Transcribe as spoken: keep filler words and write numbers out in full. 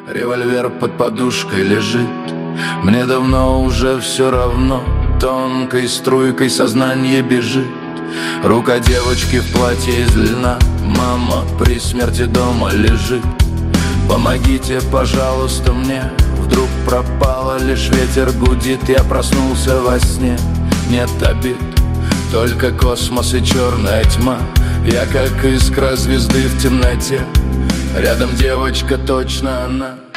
Револьвер под подушкой лежит. Мне давно уже все равно. Тонкой струйкой сознание бежит. Рука девочки в платье из льна. Мама при смерти дома лежит. Помогите, пожалуйста, мне. Вдруг пропала, лишь ветер гудит. Я проснулся во сне, нет обид, только космос и черная тьма. Я как искра звезды в темноте. Рядом девочка, точно она.